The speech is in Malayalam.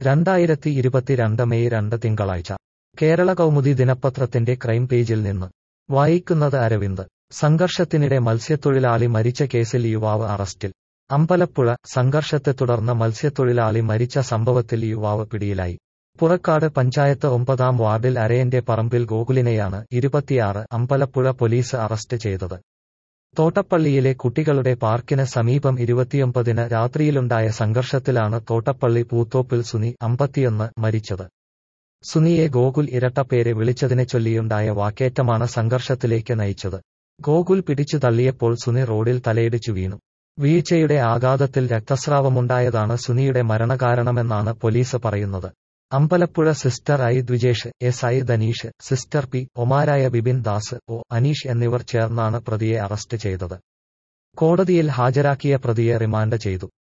2022 മെയ് 2 തിങ്കളാഴ്ച കേരള കൗമുദി ദിനപത്രത്തിന്റെ ക്രൈം പേജിൽ നിന്ന് വായിക്കുന്നത് അരവിന്ദ്. സംഘർഷത്തിനിടെ മത്സ്യത്തൊഴിലാളി മരിച്ച കേസിൽ യുവാവ് അറസ്റ്റിൽ. അമ്പലപ്പുഴ സംഘർഷത്തെ തുടർന്ന് മത്സ്യത്തൊഴിലാളി മരിച്ച സംഭവത്തിൽ യുവാവ് പിടിയിലായി. പുറക്കാട് പഞ്ചായത്ത് 9-ാം വാർഡിൽ അരയന്റെ പറമ്പിൽ ഗോകുലിനെയാണ് 26 അമ്പലപ്പുഴ പോലീസ് അറസ്റ്റ് ചെയ്തത്. തോട്ടപ്പള്ളിയിലെ കുട്ടികളുടെ പാർക്കിന് സമീപം 29-ന് രാത്രിയിലുണ്ടായ സംഘർഷത്തിലാണ് തോട്ടപ്പള്ളി പൂത്തോപ്പിൽ സുനി 51 മരിച്ചത്. സുനിയെ ഗോകുൽ ഇരട്ടപ്പേര് വിളിച്ചതിനെ ചൊല്ലിയുണ്ടായ വാക്കേറ്റമാണ് സംഘർഷത്തിലേക്ക് നയിച്ചത്. ഗോകുൽ പിടിച്ചു തള്ളിയപ്പോൾ സുനി റോഡിൽ തലയിടിച്ചു വീണു. വീഴ്ചയുടെ ആഘാതത്തിൽ രക്തസ്രാവമുണ്ടായതാണ് സുനിയുടെ മരണകാരണമെന്നാണ് പോലീസ് പറയുന്നത്. Ambalappuzha sister I Dwijesh, S I Dhaneesh, sister P ഒമാരായ ബിപിൻ ദാസ്, ഒ അനീഷ് എന്നിവർ ചേർന്നാണ് പ്രതിയെ അറസ്റ്റ് ചെയ്തത്. കോടതിയിൽ ഹാജരാക്കിയ പ്രതിയെ റിമാൻഡ് ചെയ്തു.